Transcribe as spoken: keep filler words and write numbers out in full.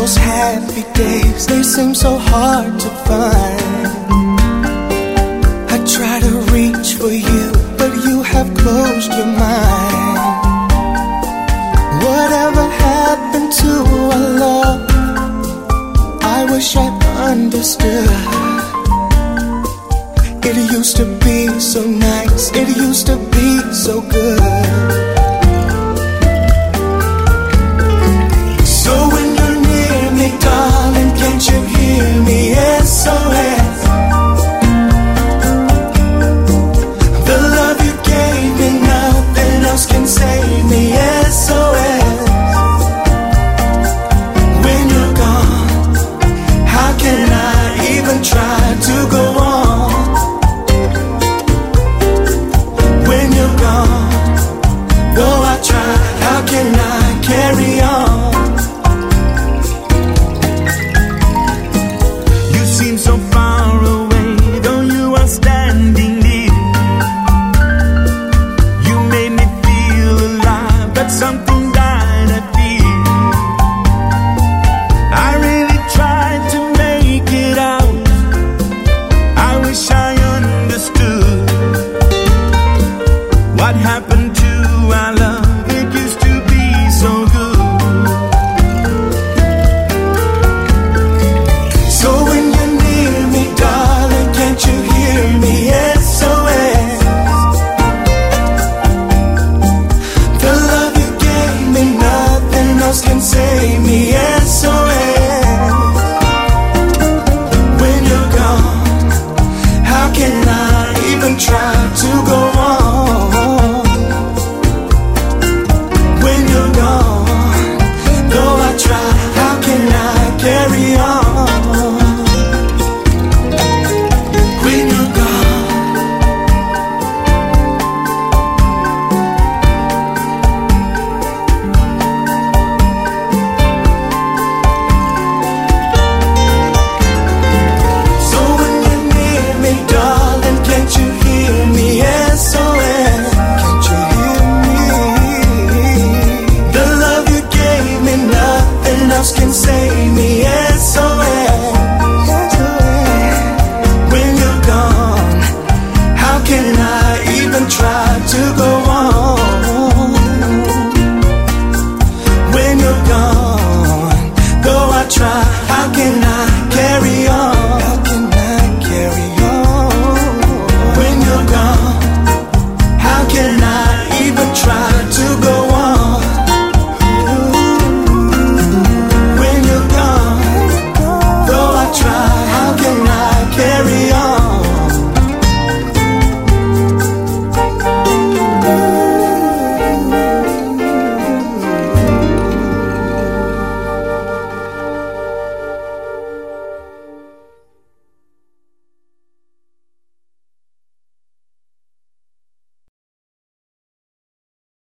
those happy days, they seem so hard to find. I try to reach for you, but you have closed your mind. Whatever happened to our love? I wish I understood. It used to be so nice, it used to be so good.